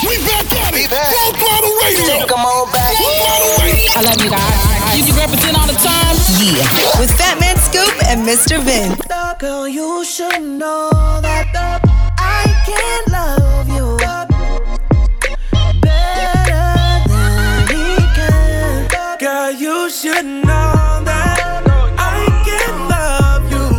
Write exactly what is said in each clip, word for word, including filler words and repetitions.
We back at it. Full Throttle Radio. Come on back. I love you guys. You represent all the time. Yeah. With Fat Man Scoop and Mister Vin. Girl, you should know that I can't love you better than he can. Girl, you should know that I can love you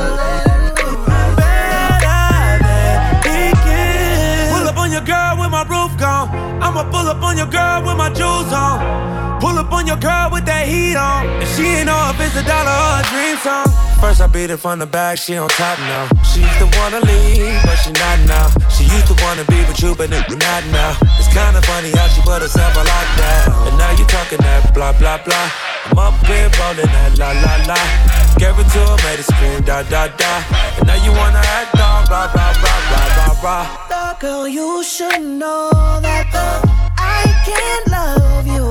better than he can. Pull up on your girl with my roof gone. I'ma pull up on your girl with my jewels on. Pull up on your girl with that heat on. And she ain't know if it's a dollar or a dream song. First I beat it from the back, she on top now. She used to wanna leave, but she not now. She used to wanna be with you, but not now. It's kinda funny how she put herself on lockdown. And now you talking that blah, blah, blah. I'm up here rolling that la, la, la. Gave it to her, made her scream da, da, da. And now you wanna act all blah, blah, blah, blah, blah, blah. Girl, you should know that I can't love you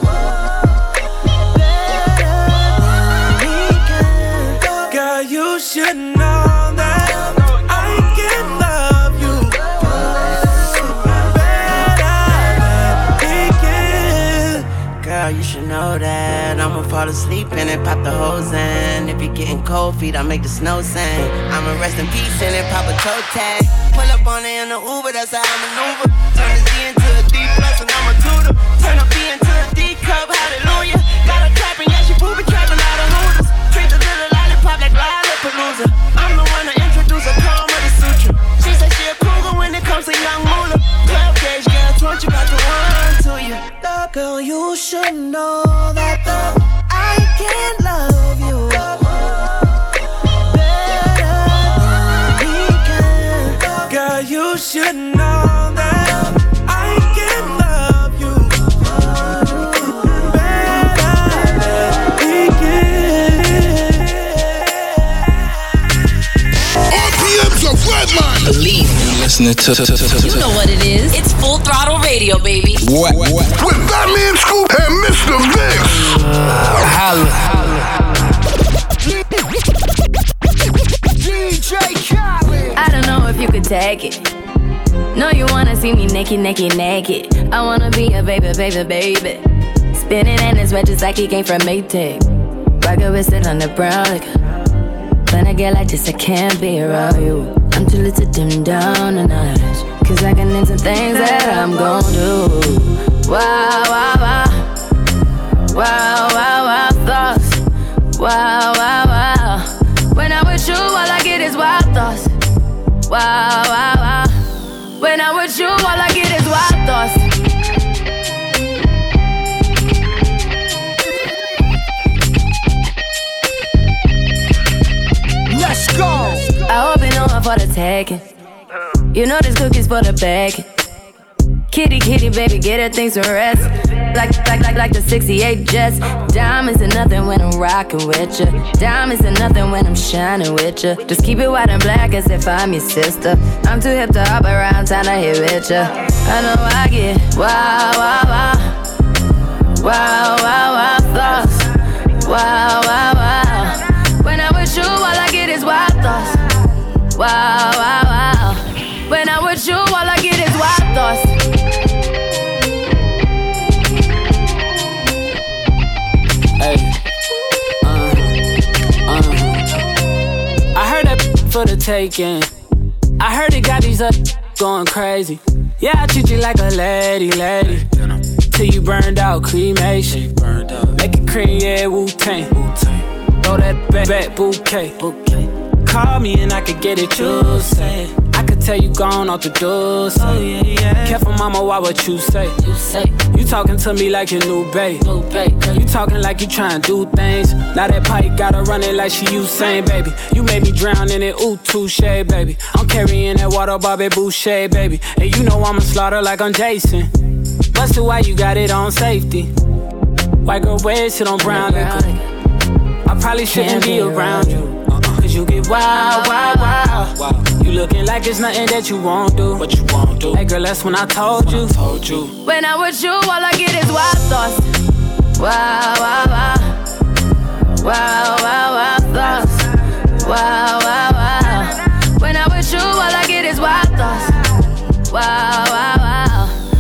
you should know that I can love you better than he can. Girl, you should know that I'ma fall asleep and then pop the hose in. If you're getting cold feet, I'll make the snow sing. I'ma rest in peace and then pop a toe tag. Pull up on it in the Uber, that's how I maneuver. Turn the D into a D plus and I'm a tutor. Turn a B into a D cup, hallelujah. Got her clapping, yeah, she booby trapping out of Hooters. Treat the little lollipop like Lollapalooza. I'm the one to introduce a calm with a sutra. She said she a cougar when it comes to young moolah. twelve gauge girl, twenty about to run to you. Girl, you should know that I can't love you better than he can. Girl, you should know that I can love you better than he can. R P M's a flatline. Believe me. Listening to, to, to, to, You know what it is. It's Full Throttle Radio, baby. What? What? With Fat Man Scoop and Mister Vince. Holla. D J Khaled. I don't know if you could take it. No, you wanna see me naked, naked, naked. I wanna be a baby, baby, baby. Spinning in his red just like he came from Maytag. Rocket with it on the brown liquor. When I get like this, I can't be around you. I'm too little to dim down a notch. Cause I can into things that I'm gon' do. Wow, wow, wow. Wow, wow, wow, thoughts. Wow, wow, wow. When I'm with you, all I get is wild thoughts. Wow, wow, wow. When I'm with you, all I get is wild thoughts. Let's go. I hope you know I'm for the taking. You know this cookie's for the bag. Kitty, kitty, baby, get her things to rest. Like, like, like, like the sixty-eight Jets. Diamonds are nothing when I'm rocking with ya. Diamonds are nothing when I'm shining with ya. Just keep it white and black as if I'm your sister. I'm too hip to hop around, time to hit with ya. I know I get wow, wow, wow. Wow, wow, wow, thoughts. Wow, wow, wow. When I'm with you, all I get is wild thoughts. Wow, wow, wow. When I'm with you, all I get is wild thoughts. Hey, uh, uh. I heard that for the taking. I heard it got these up going crazy. Yeah, I treat you like a lady, lady. Till you burned out, cremation. Make it cream, yeah, Wu-Tang. Throw that back, back bouquet. Call me and I could get it, you say. I could tell you gone off the door, say. Oh, yeah, yeah. Careful, mama, why what you say? You say you talking to me like your new babe. New babe. You talking like you trying to do things. Now that pipe got her running like she Usain, baby. You made me drown in it, ooh, touche, baby. I'm carrying that water, Bobby Boucher, baby. And you know I'ma slaughter like I'm Jason. Busted, why you got it on safety? White girl, wear shit on brown liquor. I probably shouldn't be around you. Cause you get wild, wild, wild. You looking like it's nothing that you won't do. What you won't do. Hey girl, that's when I told you. Told you. When I'm with you, all I get is wild thoughts. Wow, wow, wow. Wow, wow, wow, thoughts. Wow, wow, wow. When I'm with you, all I get is wild thoughts. Wow, wow, wow.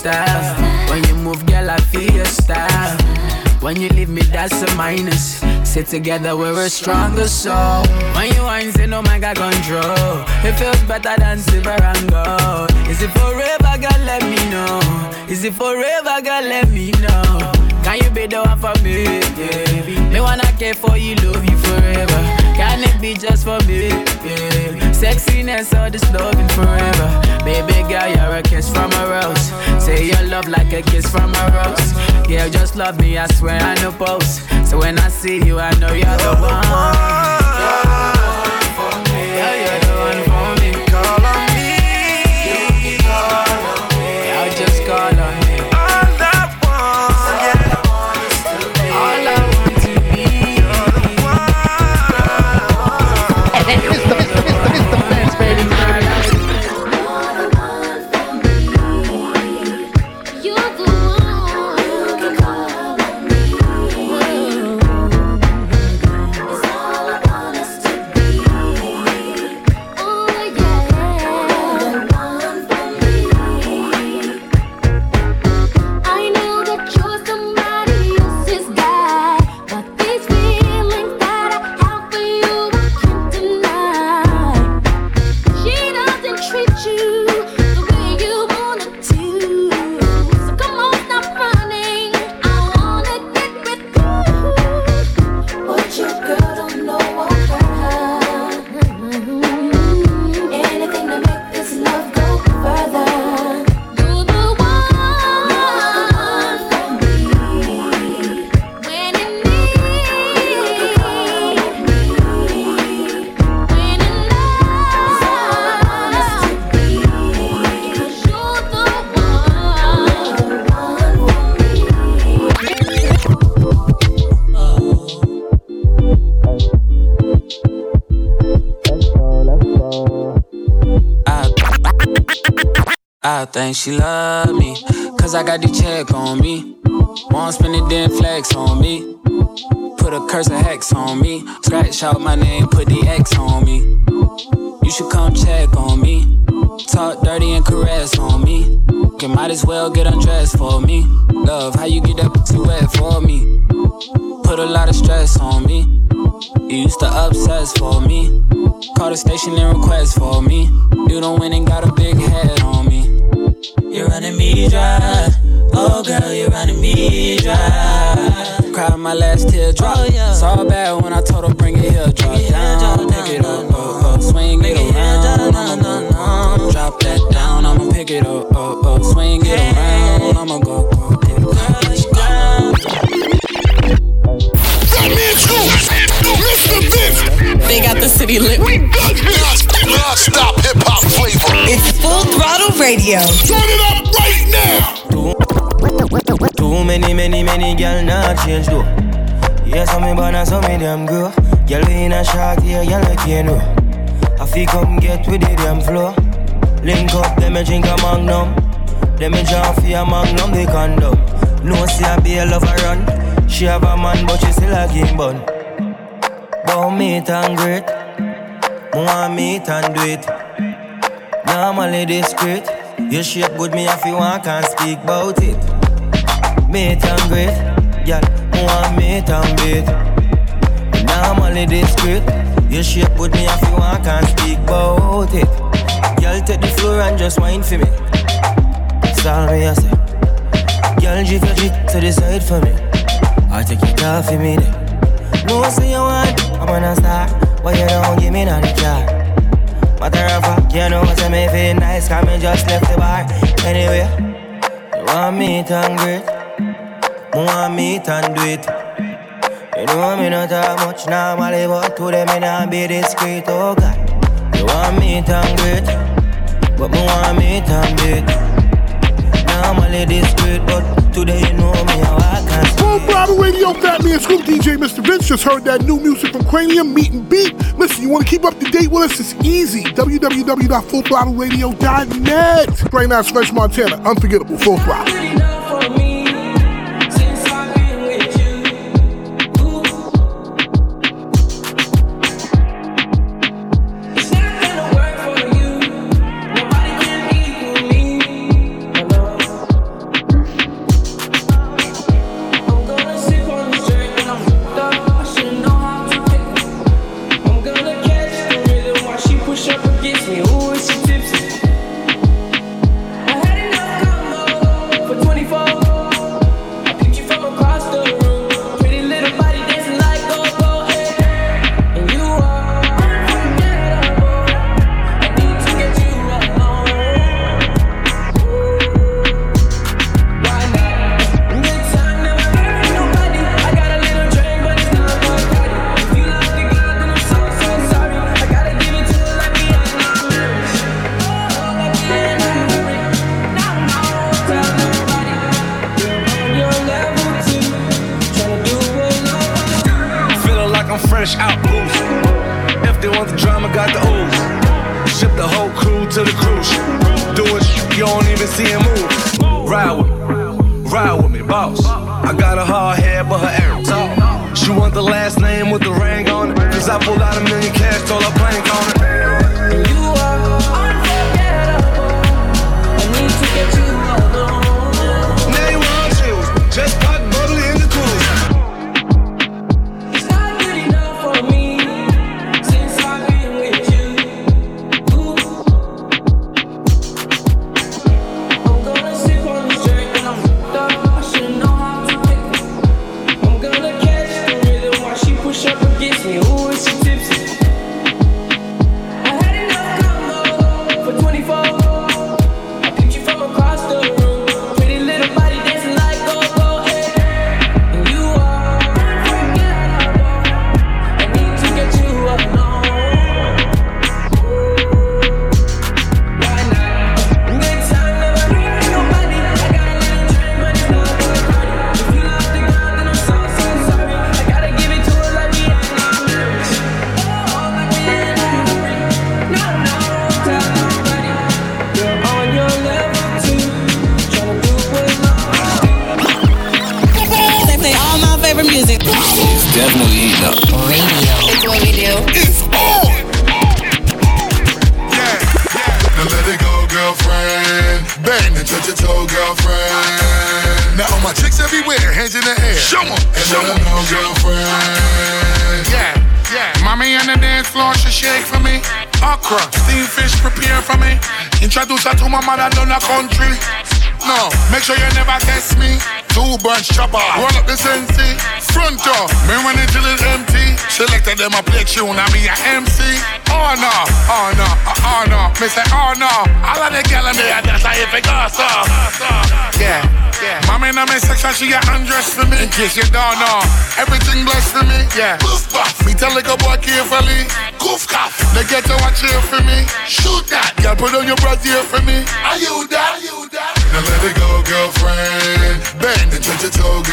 style. When you move, girl, I feel your style. When you leave me, that's a minus. Sit together, we're stronger, so when you whine, say no man got control. It feels better than silver and gold. Is it forever, girl, let me know. Is it forever, girl, let me know. Can you be the one for me, yeah? Me wanna care for you, love you forever. Can it be just for me, yeah? Sexiness or this loving forever. Baby girl, you're a kiss from a rose. Say your love like a kiss from a rose. Yeah, just love me, I swear I no post. So when I see you, I know you're the one. Yeah, you're the one for me. Call on me. Call on me. I'll just call on me. All I want, yeah. All I want to be. You're the one. Mister Mister Mister Mister Vince, baby. You're the one. You can call on me. It's all I want us to be. Oh yeah, the one for me. I know that you're somebody else's guy, but these feelings that I have for you I can't deny. She doesn't treat you the way you want it to. So come on, stop running. I wanna get with you. But your girl don't know what hurt her. Anything to make this love go further. You're the one for me. When in need, when in love, 'cause you're the I think she love me, cause I got the check on me. Won't spend it, then flex on me. Put a curse of hex on me. Scratch out my name, put the X on me. You should come check on me. Talk dirty and caress on me. You might as well get undressed for me. Love, how you get that pussy wet for me. Put a lot of stress on me. You used to obsess for me. Call the station and request for me. You don't win and got a big head on me. You're running me dry. Oh girl, you're running me dry. Cried my last teardrop. Oh, yeah. Saw bad when I told her bring it here. Drop it down, pick it up, oh, oh. Swing it around, I'ma go. Drop that down, I'ma pick it up, oh, oh. Swing it around, I'ma go, go, go. That man Scoop, Mister Vince. They got the city lit. We got this non-stop hip-hop flavor. It's Full Throttle Radio. Turn it up right now. Too many, many, many girl not change though. Yes, I'm me born and so me damn grow. Girl we in a shot here, girl I can't know. I feel come get with the damn flow. Link up, them me drink a magnum. Them me jump for a magnum, they condom. No see I be a lover run. She have a man but she still a game bun. But meet and great. Want meet and do it. Normally discreet. You shape good me if you want can't speak about it. Meet and great. Girl, want meet and beat. Normally discreet. You shape good me if you want can't speak about it. Girl, take the floor and just whine for me. That's all me I say. Girl, drift your jig to the side for me. I'll take it off for me then. No say you want, I'm gonna start. But you don't give me none of the car. Matter of fact, you know say me feel nice, cause me just left the bar. Anyway, you want meet and greet. You want meet and do it. You know me not talk much normally, but to them me not be discreet, oh God. You want meet and greet, but me want meet and beat. Normally discreet, but today you know me how I can speak. Full Throttle Radio, Fat Man Scoop, D J Mister Vince. Just heard that new music from Cranium, Meet and Beat. Listen, you want to keep up to date with us? It's easy. w w w dot full throttle radio dot net. Right now, it's Fresh Montana. Unforgettable. Full Throttle. outpost. If they want the drama, got the ooze. Ship the whole crew to the cruise. Do it, you don't even see him move. Ride with me, ride with me, boss. I got a hard head, but her air tall. She want the last name with the ring on it. Cause I pulled out a million cash, told her plank on it. And you are unforgettable. I need to get you alone. Now you want chills, just pop bubbly in the cruise. It's not good enough for me since I've been with you. Ooh. I'm gonna sip on this drink and I'm fucked up. I should know how to pick it. I'm gonna catch the rhythm while she push up against me. Ooh, is she tipsy? I had enough combo for twenty-four. I picked you from across the room. Pretty little body dancing like go go hey. And you are unforgettable. I need to get you alone. Why not? Good time, never hearing nobody. I got a little drink, but it's not gonna party. If you love the girl, then I'm so, so sorry. I gotta give it to her like we ain't no marriage. Oh, like we ain't no marriage. No, no, tell nobody. You're on your level too. Tryna do what's wrong. They play all my favorite music. It's definitely heating up. Radio. It's what we do. It's on! Yeah, yeah. Now let it go, girlfriend. Bang and touch your toe, girlfriend. Now all my chicks everywhere, hands in the air. Show 'em, and show 'em no girlfriend. Yeah, yeah. Mommy on the dance floor, she shake for me. Okra, steamed fish, prepare for me. Introduce her to my mother down the country. No, make sure you never test me. Two bunch chopper, roll up the Sensi. Front door, me run it till it's empty. Selected them a play tune, I be a M C. Oh no, oh no, oh, oh no. Me say oh no, all of the gal in there, that's how you figure so. Yeah, yeah. Mommy in my section, she get undressed for me. In case you don't know, everything blessed for me. Yeah, goof buff. Me tell the boy carefully. Goof cough, they get to watch here for me. Shoot that, girl, put on your brassiere for me. Are you that? Are you that? Now let it go, girlfriend. Bang and touch your toe,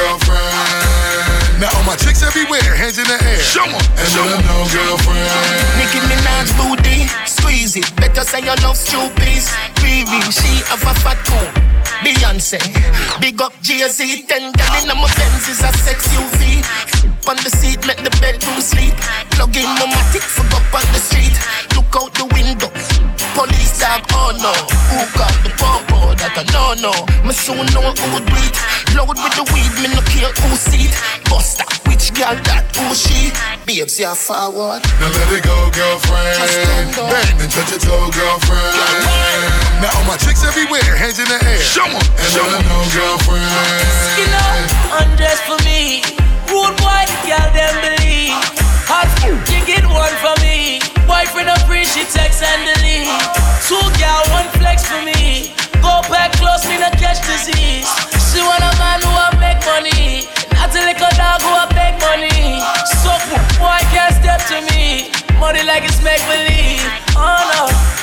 girlfriend. Now all my chicks everywhere, hands in the air. Show 'em, and let 'em know, girlfriend. Nicki Minaj booty, squeeze it. Better say you love Stupid. Baby, she have a fat coat. Beyonce, big up Jay-Z. Ten gal in my Benz is a sex U V. On the seat, make the bedroom sleep. Plug in my matic, fuck up on the street. Look out the window, police dog, oh no. Who got the popo, that I no no. Me soon know who do it. Load with the weed, me no care who see it. Buster, which girl that, who she? Babes, you're forward. Now let it go, girlfriend. Bang and touch your toe, girlfriend. Now all my chicks everywhere, hands in the air. Show 'em, and let 'em know, girlfriend. Skin up, undress for me. Rude boy, girl, them believe. Hot, you get one for me. Boyfriend of free, she text and delete. Two girl, one flex for me. Go back close, me not catch disease. She want a man who a make money. Not a little dog who a beg money. So boy can't step to me. Money like it's make believe. Oh no,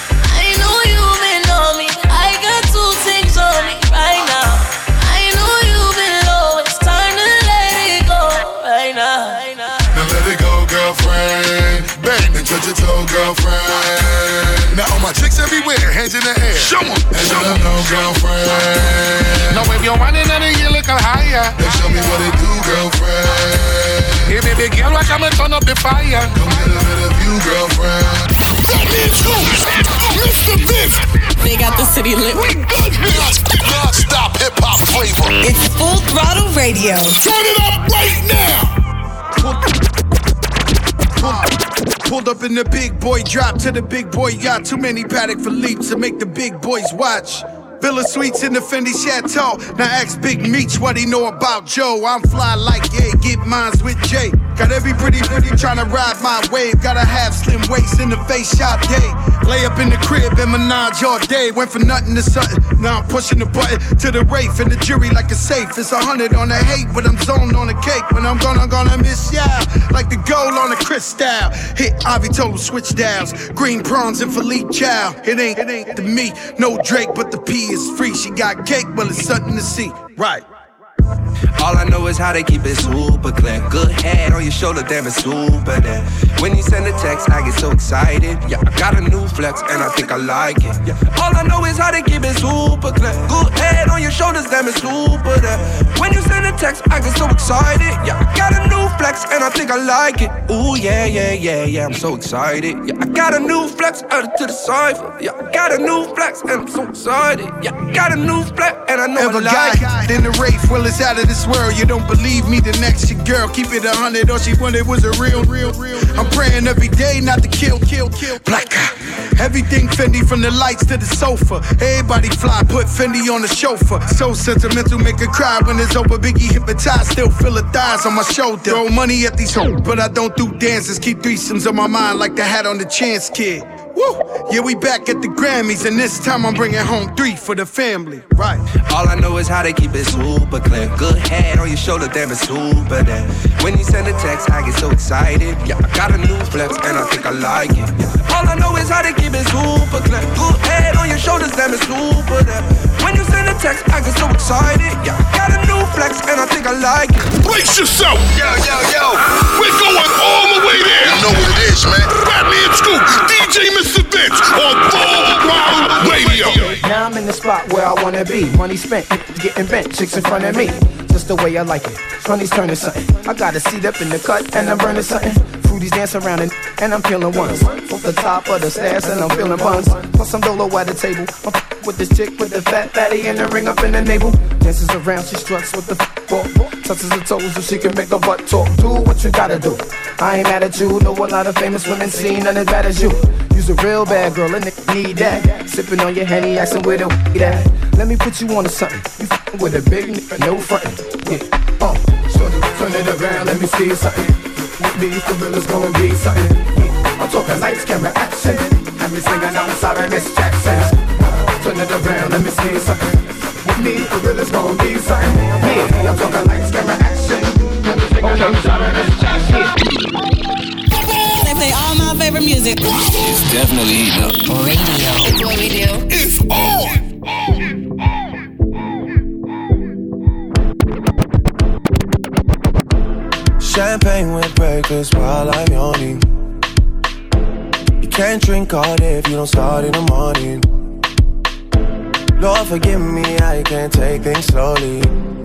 I know you may know me. I got two things on me right now. I know you've been low. It's time to let it go right now. Right now. Now let it go, girlfriend. Bang and touch your toe, girlfriend. Now all my chicks everywhere, hands in the air. Show 'em, and let 'em know, girlfriend. Now if you're running on you look higher. Then show me what it do, girlfriend. Hey baby girl, watch how me turn up the fire. Come get a bit of you, girlfriend. That means who? Mister Vince. They got the city lit. We good here. Non-stop hip-hop flavor. It's Full Throttle Radio. Turn it up right now. Pulled up in the big boy drop to the big boy yacht. Too many Patek Philippe to make the big boys watch. Villa Suites in the Fendi Chateau. Now ask Big Meech what he know about Joe. I'm fly like yeah, get mines with Jay. Got every pretty pretty tryna ride my wave. Gotta have slim waist in the face shop day. Lay up in the crib and Minaj all day. Went from nothing to something. Now I'm pushing the button to the Wraith and the jury like a safe. It's a hundred on the hate, but I'm zoned on the cake. When I'm gonna gonna miss ya like the gold on the crystal. Hit Ivy total switch dials. Green prawns and Philippe Chow. It ain't it ain't the me, no Drake, but the P is free. She got cake, well it's something to see. Right. All I know is how they keep it super clear. Good head on your shoulder, damn it's super there. When you send a text, I get so excited. Yeah, I got a new flex and I think I like it. Yeah, all I know is how they keep it super clear. Good head on your shoulders, damn it's super there. When you send a text, I get so excited. Yeah, I got a new flex and I think I like it. Ooh yeah, yeah, yeah, yeah, I'm so excited. Yeah, I got a new flex added to the cipher. Yeah, I got a new flex and I'm so excited. Yeah, I got a new flex and I know Ever I like got it. Then the Wraith, well it's out of this world. You don't believe me, the next your girl. Keep it a hundred, all she wanted was a real, real, real. I'm praying every day not to kill, kill, kill. Black everything Fendi from the lights to the sofa. Everybody fly, put Fendi on the chauffeur. So sentimental, make her cry when it's over. Biggie hypnotized, still feel her thighs on my shoulder. Throw money at these hoes, but I don't do dances. Keep threesomes on my mind like the hat on the Chance Kid. Woo! Yeah, we back at the Grammys, and this time I'm bringing home three for the family. Right. All I know is how they keep it super clear. Good head on your shoulder, damn it's super there. When you send a text, I get so excited. Yeah, I got a new flex and I think I like it. Yeah. All I know is how they keep it super clear. Good head on your shoulders, damn it's super there. When you send a text, I get so excited. Yeah, I got a new flex and I think I like it. Brace yourself! Yo, yo, yo! We're going all the way there! You know what it is, man. Bradley and Scoop, D J Mister Vince on Full Throttle Radio. Now I'm in the spot where I wanna be. Money spent, getting bent, chicks in front of me. Just the way I like it. Money's turning something. I got a seat up in the cut and I'm burning something. Fruities dance around and, and I'm peeling ones. Off the top of the stairs and I'm feeling buns. Plus some dolo at the table. I'm f- with this chick with the fat fatty and the ring up in the navel. Dances around, she struts with the f- ball. Touches her toes so she can make her butt talk. Do what you gotta do. I ain't mad at you. Know a lot of famous women seen none as bad as you. You's a real bad girl and they need that. Sipping on your Henny, asking where the weed at. Let me put you on to something. You f***ing with a big nigga, no frontin'. Yeah, uh, shorty, turn it around, let me see something. With me, the real is gonna be something. Yeah, I'm talking lights, camera, action. Have me singing, I'm sorry, Miss Jackson. Turn it around, let me see something. With me, the real is gonna be something. Yeah, I'm talking lights, camera, action. Have me singing, I'm sorry, Miss Jackson. They play all my favorite music. It's definitely heating up. Radio. It's what we do. It's on! Champagne with breakfast while I'm yawning. You can't drink all day if you don't start in the morning. Lord forgive me, I can't take things slowly.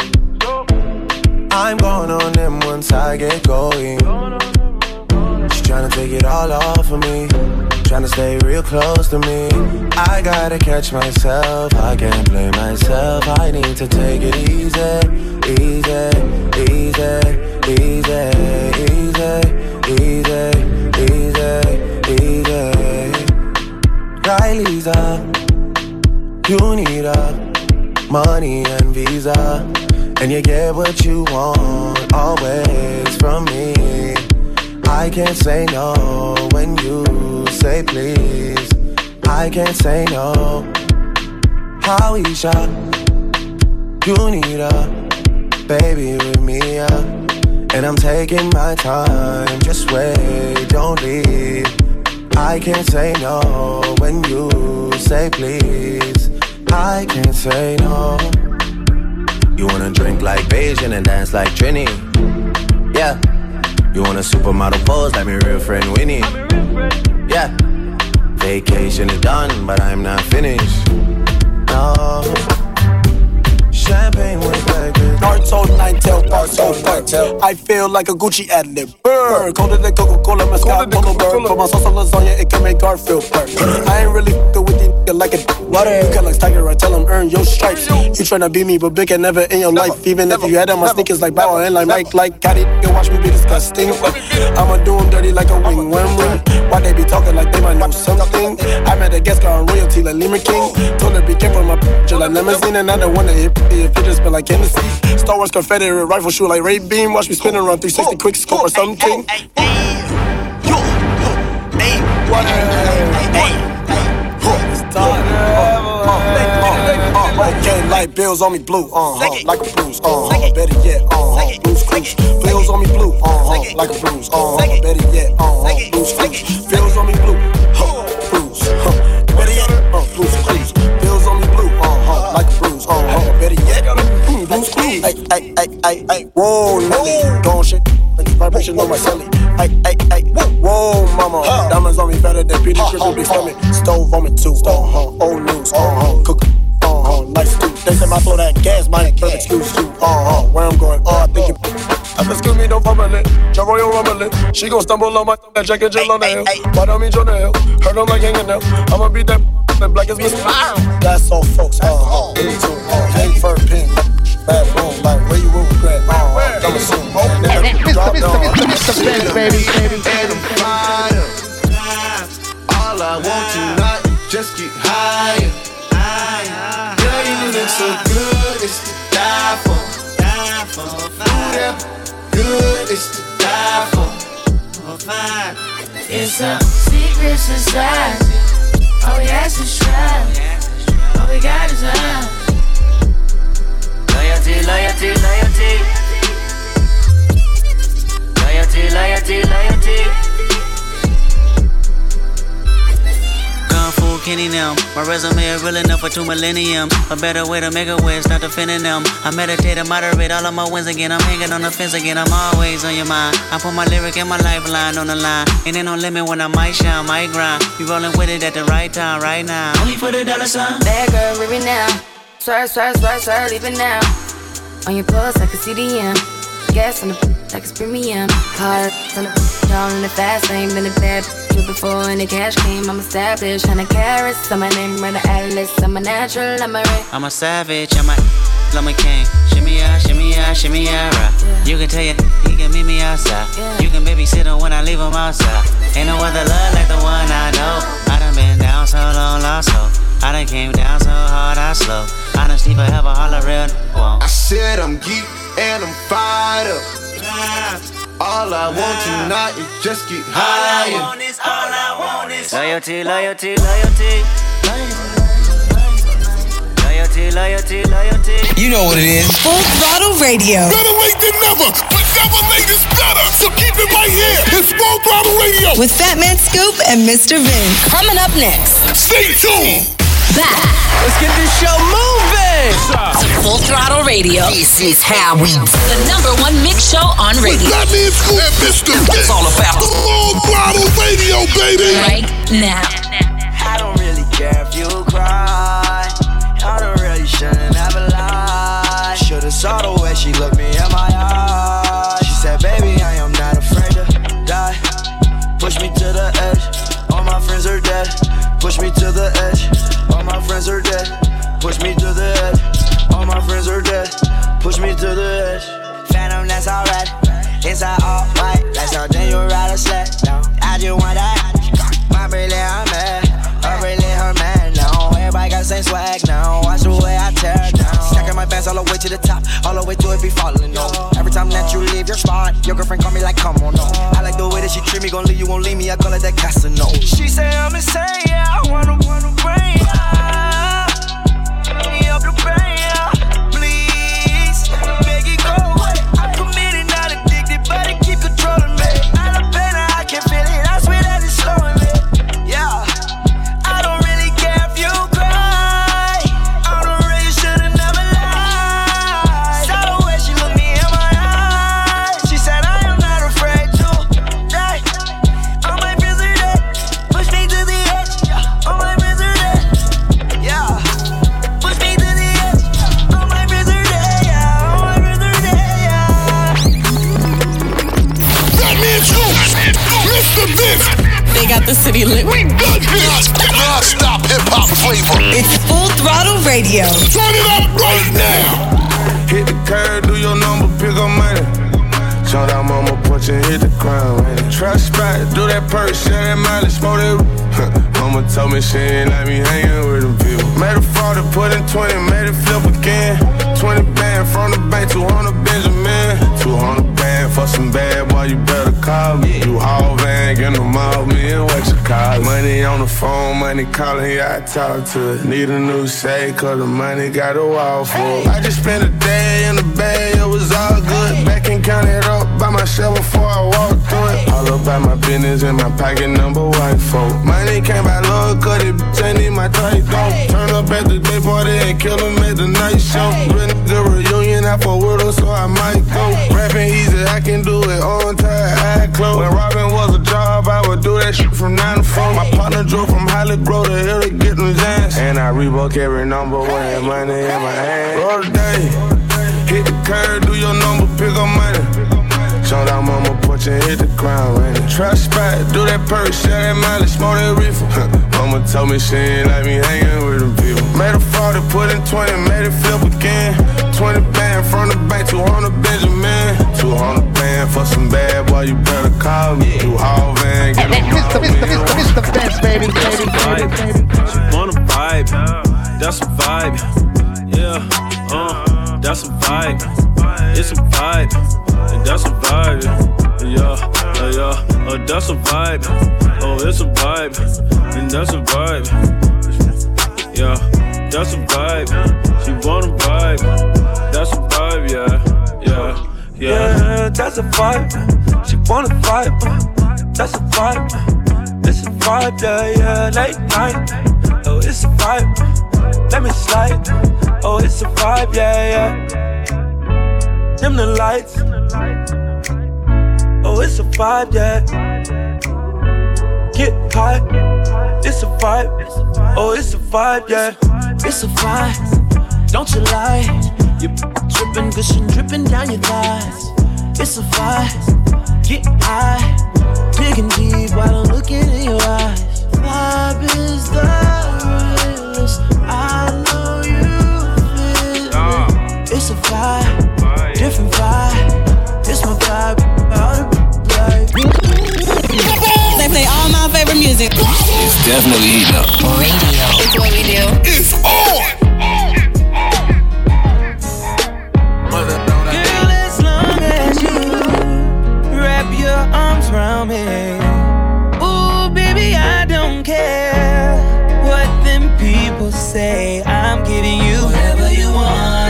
I'm going on them once I get going. She's trying to take it all off of me, trying to stay real close to me. I gotta catch myself, I can't blame myself. I need to take it easy, easy, easy. Easy, easy, easy, easy, easy. Riley's up, you need a money and visa, and you get what you want always from me. I can't say no when you say please. I can't say no. Howeisha, you need a baby with me, yeah. And I'm taking my time, just wait, don't leave. I can't say no when you say please. I can't say no. You wanna drink like Beijing and dance like Trini? Yeah. You want a supermodel pose like my real friend Winnie? Yeah. Vacation is done, but I'm not finished. No. Champagne with breakfast. Naruto nine-tail, Naruto I feel like a Gucci ad-lib. Burr, colder than Coca-Cola, Mezcal, Polo Bird. Put my sauce on lasagna, it can make Garfield burn. I ain't really f***ing with these niggas like a water. You got like Tiger, I tell him earn your stripes. You tryna be me, but big and never in your life. Even if you had on my sneakers like Bow and like Mike, like Caddy, you watch me be disgusting. I'ma do them dirty like a wing, worm ring. Why they be talking like they might know something? I met a guest car on royalty like Lima King. Told her be careful my bitch like limousine, and I don't wanna hit if it just been like Hennessy. Star Wars Confederate rifle shoot like Ray Beam. Watch me spin around three sixty quick scope or something. Okay, light bills on me blue, uh huh, like a bruise, uh huh, better yet, uh huh, blues cruise. Bills on me blue, uh huh, like a bruise, uh huh, better yet, uh huh, blues cruise. Bills on me blue, huh, bruise, huh, better yet, uh, blues cruise. Bills on me blue, uh huh, like a bruise, uh huh, better yet, mm, blues cruise. Ay, ay, ay. ay, ay, whoa, Nelly. Gon' shit, vibration on my celly. Ay, ay, ay, whoa, mama. Diamonds on me better than Peter Griffin be filming. Stove on me too, uh-huh, old news, uh-huh, cook, uh-huh, nice too. They say my flow that gas, my perfect excuse too, uh-huh, where I'm going, oh, I think you. Excuse me, don't fumble it. Your royal rumble it. She gon' stumble on my that Jack and Jill on the hill. Why don't mean Jonelle? Heard them like hanging out. I'ma beat that that black as Mister That's all, folks. Uh, uh, into uh, hang fur pin, bad boom, like where you will regret. Uh, I'm assuming. Mister Mister Mister Vince, baby, baby. And I'm fired up. All I want tonight is just get higher. Girl, you look so good, it's to die for. Die for. Ooh, that good, it's to die for. Fine. It's a secret society. All we ask is try. All we got is love. Loyalty, loyalty, loyalty. Loyalty, loyalty, loyalty. Kung Fu Kenny now. My resume is real enough for two millennium. A better way to make a way, start defending them. I meditate and moderate all of my wins again. I'm hanging on the fence again. I'm always on your mind. I put my lyric and my lifeline on the line. Ain't there no limit when I might shine, might grind. You rolling with it at the right time, right now. Only for the dollar sign. Bad girl, leave it now. Swerve, swerve, swerve, swerve, leave it now. On your pulse, I can see the M. Gas on the like it's premium. Cars on the down in the fast lane. Been a bad bitch before and the cash came. I'm established. Hundred carats on my name, run the atlas. I'm a natural, I'm a ray. I'm a savage, I'm a, I'm a king. Shimmy out, shimmy out, shimmy out, right. Yeah. You can tell you, he can meet me outside. Yeah. You can babysit him when I leave him outside. Ain't no other love like the one I know. I done been down so long, lost hope. I done came down so hard, I slow. Honesty forever, all a real won't. I said I'm geek and I'm fired up. All I want tonight is just get higher. All I want is, all I want is loyalty, loyalty, loyalty. Loyalty, loyalty, loyalty. You know what it is. Full Throttle Radio. Better late than never, but never late is better. So keep it right here. It's Full Throttle Radio. With Fat Man Scoop and Mister Vince. Coming up next. Stay tuned. Back. Let's get this show moving. To Full Throttle Radio. This is how we do. The number one mix show on radio. With Fat Man Scoop and Mister Vince. It's all about Full Throttle Radio, baby. Right now. I don't really care if you cry. I don't really shouldn't ever lie. Should've saw the way she looked me in my eyes. She said, baby, I am not afraid to die. Push me to the edge. All my friends are dead. Push me to the edge. All my friends are dead. Push me to the edge. All my friends are dead. Push me to the edge. Phantom, that's alright. Inside all white. Like something you ride a sled. No, I just want that. My really, I'm mad. I'm really her man now. Everybody got the same swag now. Watch the way I tear it down. Stacking my bands all the way to the top. All the way to it be falling on. Every time that you leave your spot, your girlfriend call me like, come on, no. I like the way that she treat me. Gon' leave you, won't leave me. I call it that Casanova. She say I'm insane, yeah. I wanna, wanna bring ya. Bring me up the brain, yeah. Please, make it go away. I'm committed, not addicted, but it keep controlling me. Out of pain, I can feel it. I swear that it's slowing me. Yeah, I don't really care if you cry. I don't really should've never lied. Saw the way she looked me in my eyes. She said I am not afraid to die. All my friends are dead. Push me to the edge. All my friends are dead. Yeah, push me to the edge. All my friends are dead. Yeah, all my friends are dead. Yeah. Fat Man Scoop, Mister Vince. They got the city lit. We done here. non-stop hip-hop flavor. It's Full Throttle Radio. Turn it up right now. Hit the curb, do your number, pick up money. Show that mama, put you hit the ground. Trust spot, do that perk, share that mileage, smoke that. Mama told me she ain't like me hanging with them people. Made a fraud to put in twenty, made it flip again. twenty band from the bank, two hundred Benjamin. two hundred band for some bad boy, you better call me. You haul van, get them off me and what you call it. Money on the phone, money calling, yeah, I talk to it. Need a new shade, cause the money got a wall for it. I just spent a day in the bay, it was all good. Back and counted up by myself before I walked through it. All about my business in my pocket, number white folk. Money came by love, cut it, bitch, ain't in my tight though. Turn up at the day party and kill him at the night show. Real nigga reunion, I fuck with him, so I might go. Rapping easy, I can do it on time, eye closed. When robbing was a job, I would do that shit from nine to four. My partner drove from Holly Grove to Hill to get them jams. And I Reebok every number, wearing money in my hand. Roll the day, hit the curb, do your number, pick up money. Show down mama, put your hit the ground, man. Trap spot, do that perk, share that mileage, smoke that reefer. Mama told me she ain't like me hanging with them people. Made a forty, put in twenty, made it flip again. twenty band from the bank, two hundred Benjamin. two hundred band for some bad boy, you better call me. You haul van, get them Mister Mister Mister Mister Vince, baby, baby, baby, baby. She wanna vibe, that's a vibe. Yeah, uh, that's a vibe. It's a vibe, and that's a vibe. Yeah, uh, yeah, uh, that's a vibe. Oh, it's a vibe, and that's a vibe. Yeah, that's a vibe. She wanna vibe, that's a vibe. Yeah, yeah, yeah. Yeah, that's a vibe. She wanna vibe, that's a vibe. It's a vibe, yeah, yeah. Late night, oh, it's a vibe. Let me slide. Oh, it's a vibe, yeah, yeah. Dim the lights. Oh, it's a vibe, yeah. Get high. It's a vibe. Oh, it's a vibe, yeah. It's a vibe. Don't you lie. You dripping, gushing, dripping down your thighs. It's a vibe. Get high. Digging deep while I'm looking in your eyes. Vibe is the realest. I know you feel it. It's a vibe. Different vibe, it's my vibe, out of life. They play all my favorite music. It's definitely heating up. Radio. It's what we do. It's on. Girl, as long as you wrap your arms around me. Ooh, baby, I don't care what them people say. I'm giving you whatever you want.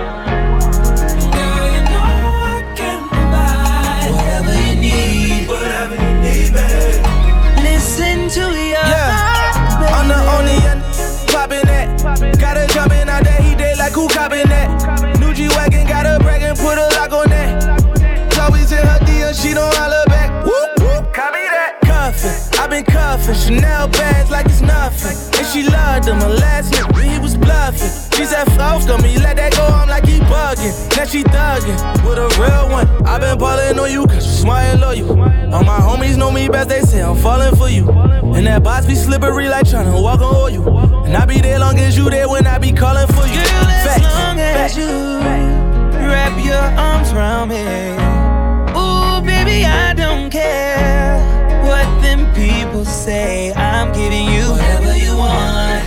To your yeah, I'm the only young poppin' that. Gotta jump in out that heat, they like who coppin' that. New G-Wagon, gotta brag and put a lock on that. Always in her D M, she don't holler back. Whoop, whoop, copy that. Cuffin', I been cuffin', Chanel bags like it's nothing. And she loved him, her last hit, he was bluffing. She said, fuck on me, let that go, I'm like he bugging. Now she thugging, with a real one. I been ballin' on you, cause you smart and loyal. All my homies know me best, they say I'm falling for you. And that box be slippery like tryna walk on oil. And I be there long as you there when I be calling for you. Girl, as Facts. long as Facts. you wrap your arms around me. Ooh, baby, I don't care what them people say. I'm giving you whatever you want.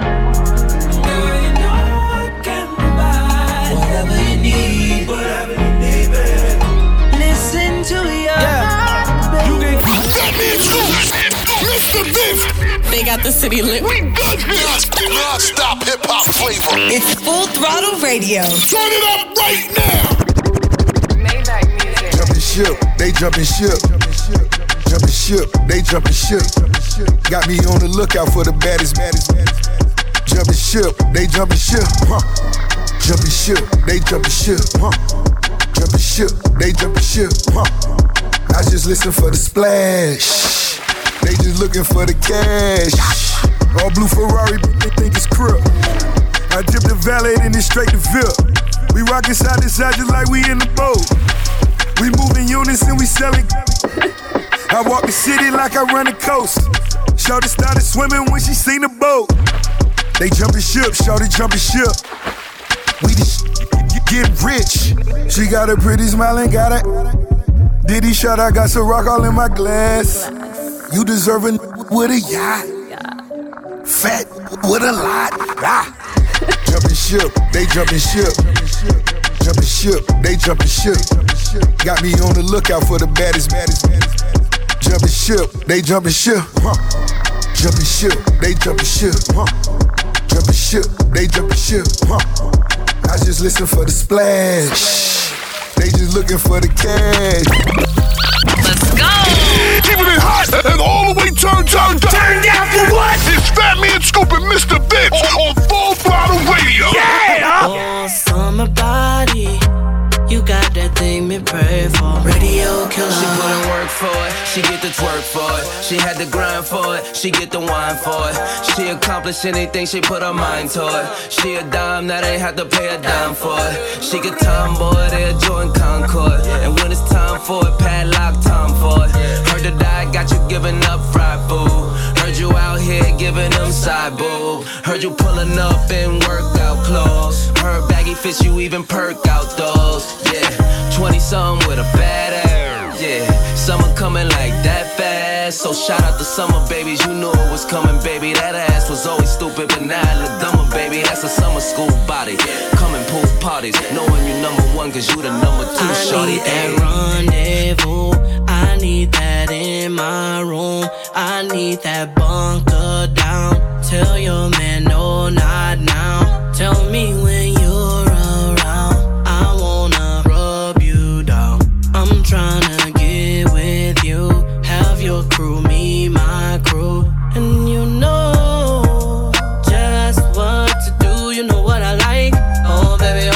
Girl, you know I can provide whatever you need. Whatever you need, baby. Listen to your Yeah. heart, baby. You can Mister Vince. They got the city lit. We got non-stop hip hop flavor. It's Full Throttle Radio. Turn it up right now. Jumping ship, they jumping ship. Jumping ship, they jumping ship. Got me on the lookout for the baddest, baddest, baddest. Jumping ship, they jumping ship. Huh. Jumping ship, they jumping ship. Huh. Jumping ship, they jumping ship. Huh. I just listen for the splash. They just looking for the cash. All blue Ferrari, but they think it's crib. I dip the valet, then it's straight to Ville. We rockin' side to side just like we in the boat. We moving units and we selling. I walk the city like I run the coast. Shorty started swimming when she seen the boat. They jumping ship, shorty jumping ship. We just get rich. She got a pretty smile and got a Diddy shot, I got some rock all in my glass. You deserving with a yacht. Fat with a lot. Ah. Jumping ship, they jumping ship. Jumping ship, they jumping ship. Got me on the lookout for the baddest, baddest, baddest. Jumping ship, they jumping ship. Huh. Jumping ship, they jumping ship. Huh. Jumping ship, they jumping ship. Huh. I just listen for the splash. They just looking for the cash. Let's go. Keeping it hot and all the way turned down. Turn down for what? It's Fat Man Scoop and Mister Vince on Full Throttle Radio. Yeah. Oh, summer body. You got that thing me pray for. Radio killer. She put in work for it. She get the twerk for it. She had the grind for it. She get the wine for it. She accomplish anything she put her mind to it. She a dime, now they have to pay a dime for it. She get tomboy, they join Concord. And when it's time for it, padlock time for it. Heard the die got you giving up fried food. Heard you out here giving them side boob. Heard you pulling up in workout clothes. Heard baggy fits you even perk out those. Yeah, twenty-something with a bad ass. Yeah, summer coming like that fast. So shout out to summer babies, you knew it was coming, baby. That ass was always stupid, but now it look dumber, baby. That's a summer school body. Coming pool parties, knowing you number one, cause you the number two, shorty. I need that rendezvous. I need that in my room. I need that bunker down. Tell your man no, not now. Tell me when you're around. I wanna rub you down. I'm tryna get with you. Have your crew, me, my crew. And you know just what to do. You know what I like. Oh, baby,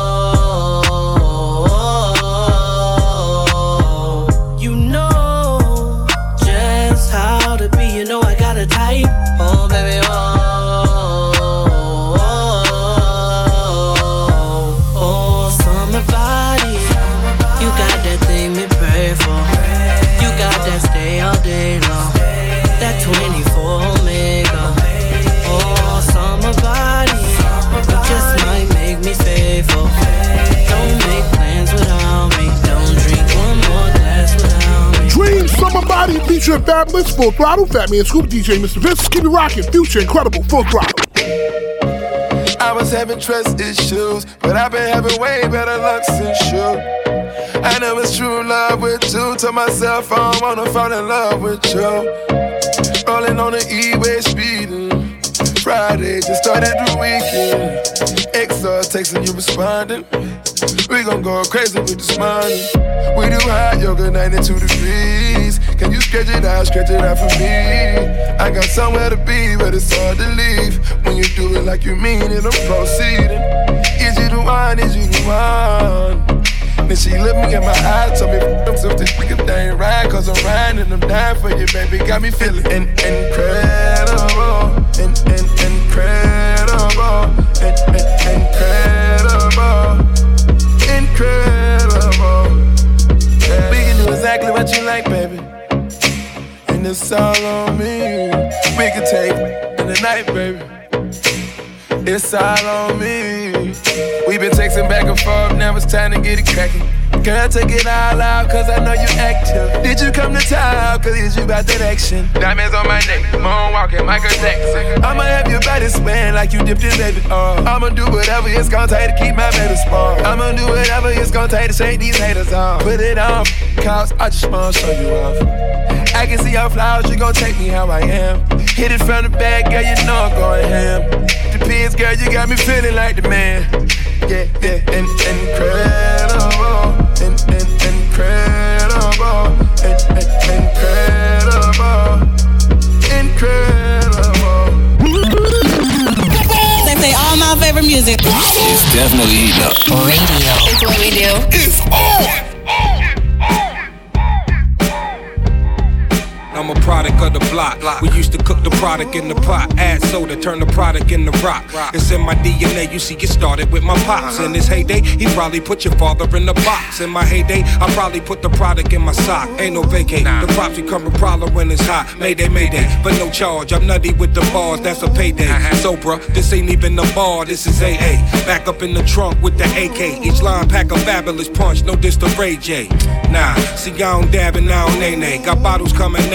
oh. You know just how to be. You know I got a type. Oh, baby, oh. twenty-four Omega. Oh, summer body. You just might make me faithful. Don't make plans without me. Don't drink one more glass without me. Dream Summer Body featuring Fabulous, Full Throttle, Fat Man Scoop, D J Mister Vince, keep it rockin', Future, Incredible, Full Throttle. I was having trust issues, but I've been having way better luck since you. I know it's true love with you. Told myself I don't wanna fall in love with you. Rolling on the E-way speeding. Friday just started the weekend. X R texting you responding. We gon' go crazy with this money. We do hot yoga ninety-two degrees. Can you stretch it out, stretch it out for me? I got somewhere to be, but it's hard to leave. When you do it like you mean it, I'm proceeding. Is you the one, is you the one? Then she looked me in my eyes, told me f*** them something if they ain't right. Cause I'm riding and I'm dying for you, baby. Got me feeling in- incredible, in- in- incredible, in- in- incredible, incredible. Yeah. We can do exactly what you like, baby. And it's all on me. We can take in the night, baby. It's all on me. We've been texting back and forth, now it's time to get it crackin'. Girl, take it all out, cause I know you active. Did you come to town, cause it's you about that action? Diamonds on my neck, moonwalking, Michael Jackson. I'ma have your body swaying like you dipped in baby oil. I'ma do whatever it's gonna take to keep my baby small. I'ma do whatever it's gonna take to shake these haters off. Put it on, cause I just wanna show you off. I can see your flowers, you gon' take me how I am. Hit it from the back, girl, you know I'm going ham. Depends, girl, you got me feeling like the man. Yeah, yeah, in- incredible, in- in- incredible, in- in- incredible, incredible. They play all my favorite music. It's definitely heating up. Radio. It's what we do. It's on. I'm a product of the block. We used to cook the product in the pot, add soda, turn the product into rock. It's in my D N A, you see it started with my pops. In his heyday, he probably put your father in the box. In my heyday, I probably put the product in my sock. Ain't no vacate, the props become a problem when it's hot. Mayday, mayday, but no charge. I'm nutty with the bars, that's a payday. So bruh, this ain't even a bar, this is A A. Back up in the trunk with the A K. Each line pack a fabulous punch, no diss to Ray J. Nah, see I don't dab and I don't nay nay. Got bottles coming out, war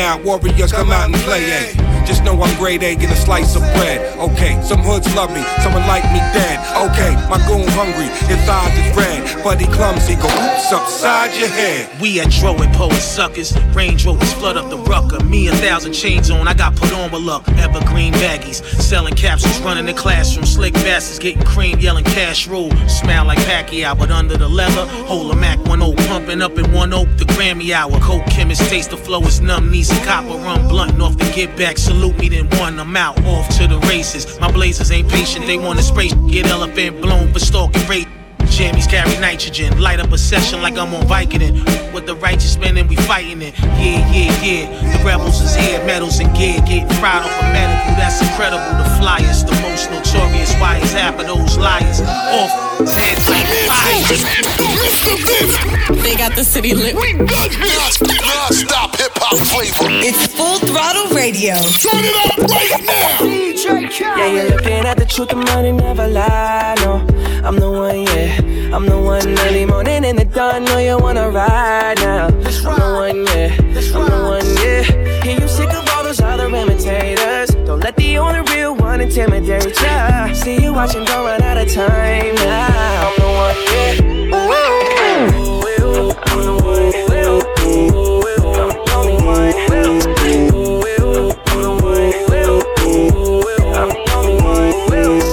warriors come out and play, ayy. Just know I'm grade A, get a slice of bread. Okay, some hoods love me, someone like me dead. Okay, my goon hungry, his eyes is red, but he clumsy, go oops upside your head. We at Dro and Poet suckers, Range Rovers flood up the rucker. Me a thousand chains on, I got put on with luck. Evergreen baggies, selling capsules, running the classroom. Slick bastards getting cream, yelling cash rule. Smell like Pacquiao, but under the leather, hold a Mac one oh, pumping up in one oak, the Grammy hour. Coke chemist, taste the flow is numb, knees and copper rum, blunt off the get back. Salute me, then one, I'm out, off to the races. My blazers ain't patient, they want to spray, get elephant blown for stalking rape. Jammies carry nitrogen, light up a session like I'm on Vicodin. With the righteous men and we fighting it. Yeah, yeah, yeah. The rebels is here, medals and gear, getting fried off a medical. That's incredible. The flyers, the most notorious. Why is half of those liars off heads like fire? They got the city lit. We good here. Non-stop hip hop flavor. It's Full Throttle Radio. Turn it up right now. D J Khaled. Yeah, you're looking at the truth, the money never lie. No, I'm the one, yeah. I'm the one early morning in the dawn. Know you wanna ride now. I'm the one, yeah. I'm the one, yeah. Hear you sick of all those other imitators. Don't let the only real one intimidate ya. See you watching, don't run out of time now. I'm the one, yeah. Ooh, ooh, ooh, I'm the one, yeah. Ooh, ooh, I'm the only one, yeah. Ooh, ooh, I'm the one, yeah. Ooh, I'm the only one, yeah.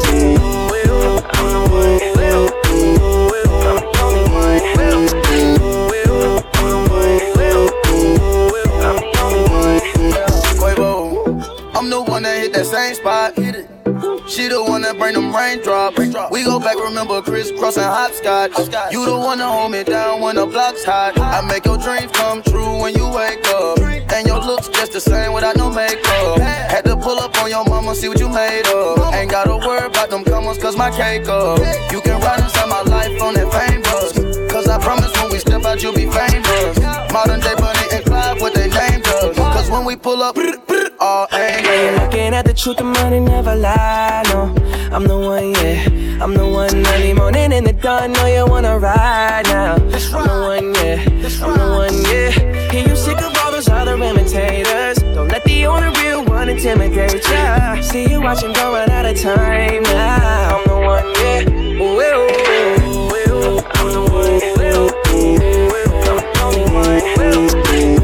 I'm the one that hit that same spot. She the one that bring them raindrops. We go back, remember crisscrossing hopscotch. You the one that hold me down when the block's hot. I make your dreams come true when you wake up. And your looks just the same without no makeup. Had to pull up on your mama, see what you made of. Ain't gotta worry about them comers, cause my cake up. You can ride inside my life on that fame bus. Cause I promise when we step out, you'll be famous. Modern day Bunny and Clyde, what they named us. Cause when we pull up, all angry. Yeah, you're looking at the truth, the money never lie. No, I'm the one, yeah. I'm the one early morning in the dawn. Know you wanna ride now. I'm the one, yeah. I'm the one, yeah. Hear you sick of all those other imitators. Don't let the only real one intimidate ya. See you watching, don't run out of time now. I'm the one, yeah. Ooh, ooh, ooh, I'm the one, yeah. Ooh, ooh, I'm the only one, yeah.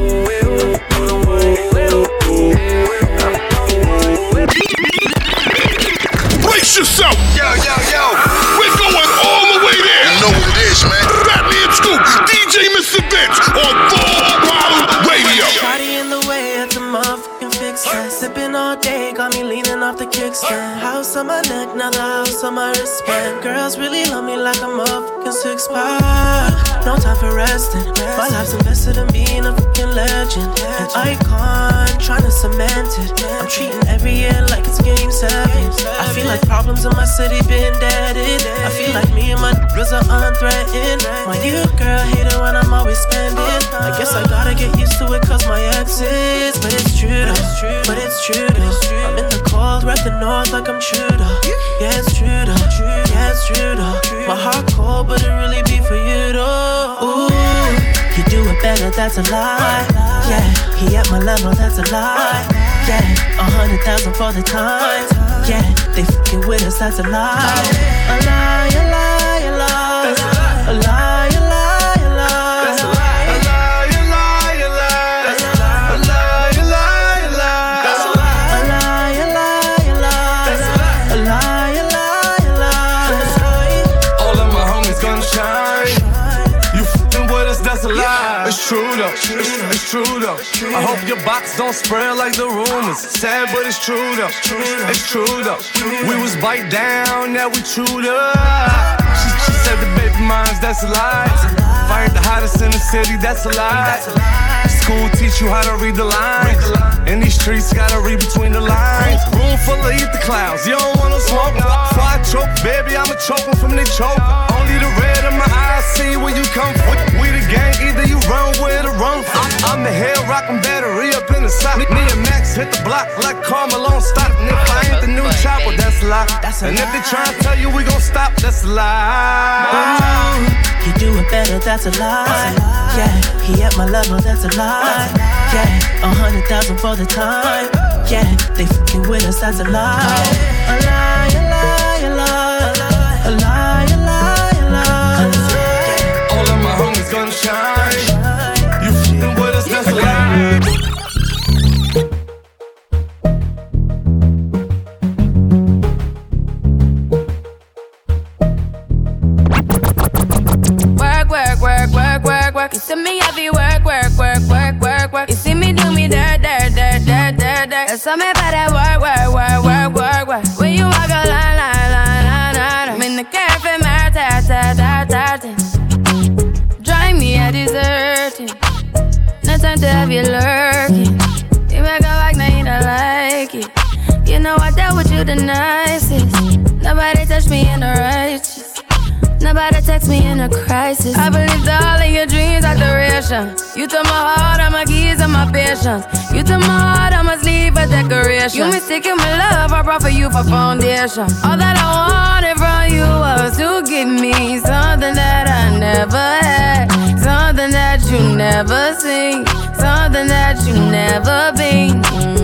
Yourself. Yo, yo, yo. We're going all the way there. You know what it is, man. Batman Scoop, D J Mister Vince on Full Throttle Radio. Party in the way at the motherfucking fix that. Sipping all day, got me leaning off the kickstand. House on my neck, another house on my wristband. Girls really love me like a motherfucking six pack. No time for resting. My life's invested in being a fucking legend. An icon, trying to cement it. I'm treating every year like it's game seven. I feel like problems in my city been deaded. I feel like me and my niggas are unthreatened. My new girl hate it when I'm always spending. I guess I gotta get used to it cause my ex is. But it's true though, but it's true though. I'm in the cold, rep the north like I'm true though. Yeah, it's true though, yeah, it's true though. My heart cold, but it really be for you though. Ooh, you do it better, that's a lie. Yeah, he at my level, that's a lie. Yeah, a hundred thousand for the time. Yeah, they fucking with us, that's a lie. A lie, a lie, a lie. A lie, a lie, a lie. That's a lie. A lie, a lie, a lie. That's a lie. A lie, a lie, a lie. That's a lie. A lie, a lie, a lie. That's a lie. A lie, a lie, a lie. All of my homies gonna shine. You f***ing with us, that's a lie. It's true though, it's, it's true though. I hope your box don't spread like the rumors. Sad but it's true though, it's true though. We was bite down, now we chewed up. She, she said the baby moms, that's a lie. If I ain't the hottest in the city, that's a lie. School teach you how to read the lines. In these streets, gotta read between the lines. Room full of eat the clouds, you don't want no smoke. Before I choke, baby, I'ma choke them from the choke. Only the red in my my eyes see where you come from. We the gang, either you run with or run from. I'm the hell rockin' battery up in the sock. Me and Max hit the block like Carmelo stock. And if I ain't the new chopper, that's a lie. And if they try to tell you we gon' stop, that's a lie. Ooh, you do it better, that's a lie. Yeah, he at my level, that's a lie. Yeah, a hundred thousand for the time. Yeah, they fucking with us, that's a lie. A lie, a lie, a lie. A lie, a lie, a lie. All of my homies gonna shine. You fucking with us, that's a lie. Work, work, work, work, work, work. You see me heavy work, work, work, work, work, work. You see me do me dirt, dirt, dirt, dirt, dirt, dirt. There's something about that work, work, work, work, work, work. When you walk a line, line, line, line, line. I'm in the cafe, my ta, ta, ta, ta, ta. Drive me a deserting. No time to have you lurking. You make a like, now you don't like it. You know I dealt with you the nicest. Nobody touched me in the righteous. Nobody text me in a crisis. I believed all of your dreams are duration. You took my heart, all my keys, and my patience. You took my heart, I must leave a decoration. You mistaken my love, I brought for you for foundation. All that I wanted from you was to give me something that I never had, something that you never seen, something that you never been.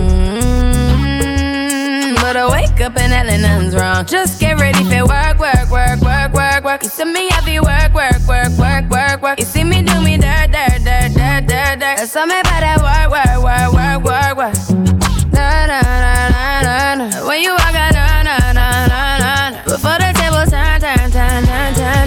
Mm-hmm. But I wake up and hell and nothing's wrong. Just get ready for work, work, work, work, work, work. You see me heavy work, work, work, work, work, work. You see me do me dirt, dirt, dirt, dirt, dirt, dirt. There's something about that work, work, work, work, work, work. Na na na na na na. When you walk out, na na na na na. Before the table turn, turn, turn, turn, turn.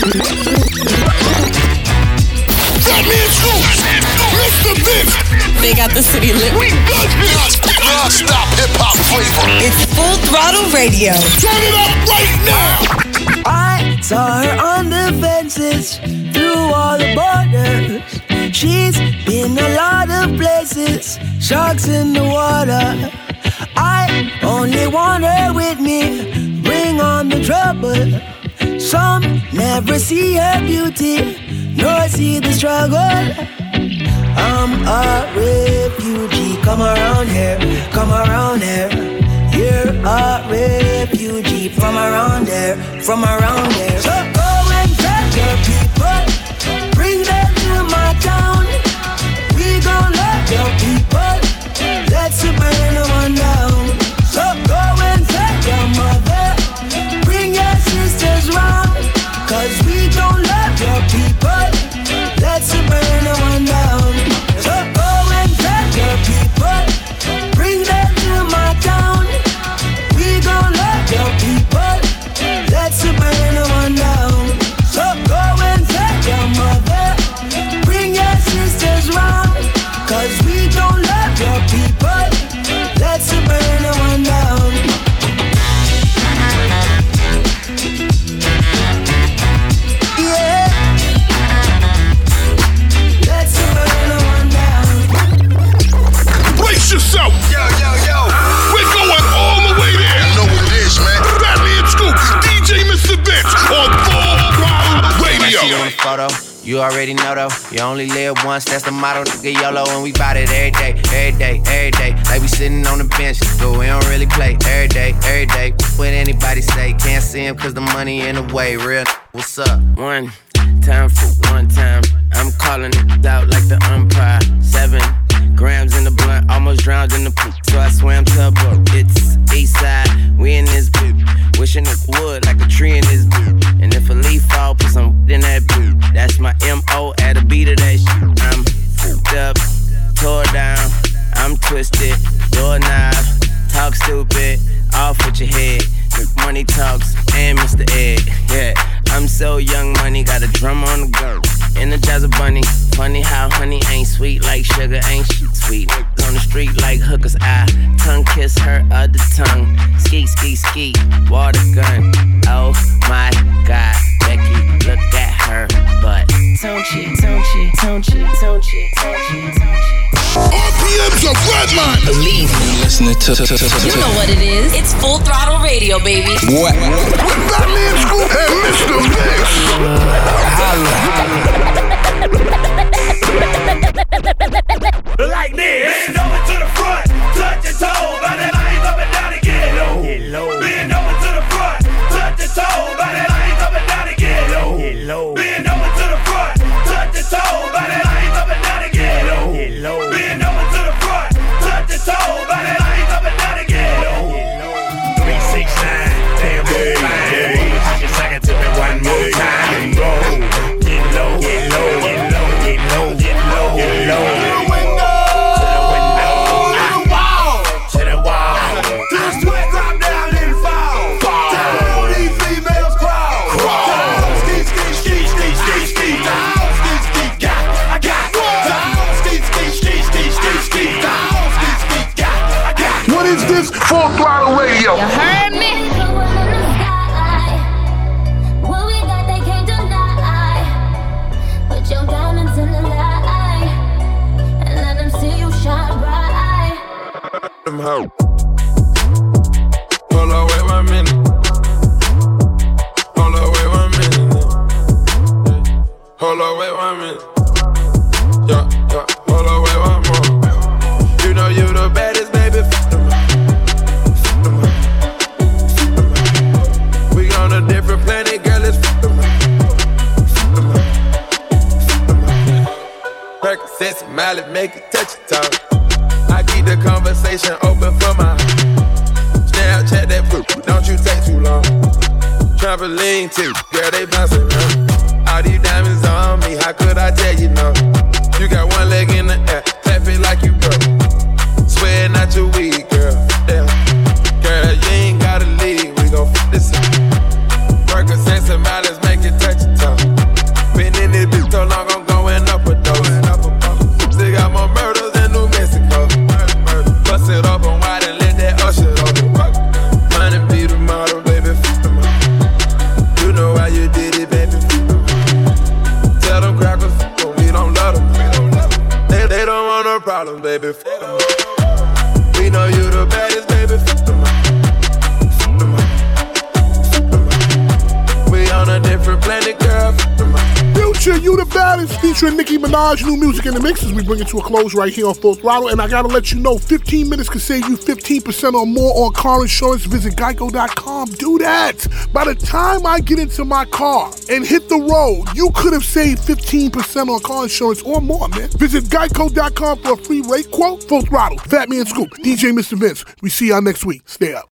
That means who? Mister Vince. They got the city lit. We got this non-stop hip-hop flavor. It's Full Throttle Radio. Turn it up right now. I saw her on the fences through all the borders. She's been a lot of places, sharks in the water. I only want her with me, bring on the trouble. Some never see her beauty, nor see the struggle. I'm a refugee, come around here, come around here. You're a refugee from around there, from around there. So go and tell your people, bring them to my town. We gon' love your people, let's burn them on down. So go and tell your mother, bring your sisters round. Cause we gon' love your people, let's burn them on down. So go and tell your people, bring them to my town. We gon' love your people, let's burn them on down. So go and tell your mother, bring your sisters round. Cause we gon' love your people, let's burn them on down. Yeah, let's burn them on down. Brace yourself. Yo, yo, yo. We're going all the way there. You know what it is, man. Fatman Scoop, D J Mister Vince on Full Throttle Radio. See you on the photo. You already know though, you only live once, that's the motto, nigga YOLO, and we bout it every day, every day, every day. Like we sitting on the bench, but we don't really play every day, every day. What anybody say, can't see him cause the money in the way, real. What's up? One time for one time, I'm calling it out like the umpire. Seven grams in the blunt, almost drowned in the poop, so I swam to a boat. It's east side, we in this boot, wishing it would like a tree in this boot. And if a leaf fall, put some in that boot. That's my M O at a beat of that shit. I'm fucked up, tore down, I'm twisted, doorknob, talk stupid, off with your head. Money talks and Mister Ed, yeah. I'm so young, money got a drum on the go. Energize a bunny, funny how honey ain't sweet like sugar, ain't she sweet. On the street like hookers, I tongue kiss her other tongue. Ski, ski, ski, water gun. Oh my God, Becky, look at her butt. Don't you, don't you, don't you, don't you, don't you, don't you. R P M's a redline. Believe me. Listening to, to, to, to, to. You know what it is. It's Full Throttle Radio, baby. What? With Batman Scoop and Mister Mix. Like this. Bend over to the front, touch your toe, body lines up and down and get low. Get low. Bend over to the front, touch your toe, body lines up and down and get low. Get low. Bend over to the front, touch your toe, body lines up and down and get low. Get low. Bend over to the front, touch your toe, body lines up and down and get low. Three six nine, damn good fine. Just like it to me one more time. Go. Get low, get low, get low, get low, get low, get low. Full Throttle Radio. You heard me? What we got, they can't deny. Put your diamonds in the light and let them see you shine bright. Them hoe. Hold on, wait one minute. Hold on, wait one minute. Hold on, wait one minute. Yeah, yeah. Hold on, wait one more. You know you the baddest, baby. On a different planet, girl, it's f*** them Percocets and mileage, make it touch your tongue. I keep the conversation open for my Snapchat that poop, don't you take too long. Trampoline too, girl, they bouncing around. All these diamonds on me, how could I tell you no? You got one leg in the air, tap it like you broke. Swearing out your weed, girl, yeah. Girl, you ain't gotta leave, we gon' f*** this up. Percocets and mileage, make it touch your toe. Been in this bitch so long, I'm going up a dose. Still got more murders in New Mexico. Bust it open wide and let that ocean open. Money be the model, baby. You know how you did it, baby. Tell them crackers, we don't love them. They, they don't want no problems, baby. We know you the baddest, baby. On a different planet, girl. Future, you the baddest, featuring Nicki Minaj, new music in the mix as we bring it to a close right here on Full Throttle. And I gotta let you know, fifteen minutes can save you fifteen percent or more on car insurance. Visit geico dot com. Do that. By the time I get into my car and hit the road, you could have saved fifteen percent on car insurance or more, man. Visit geico dot com for a free rate quote. Full Throttle, Fat Man Scoop, D J Mister Vince. We see y'all next week. Stay up.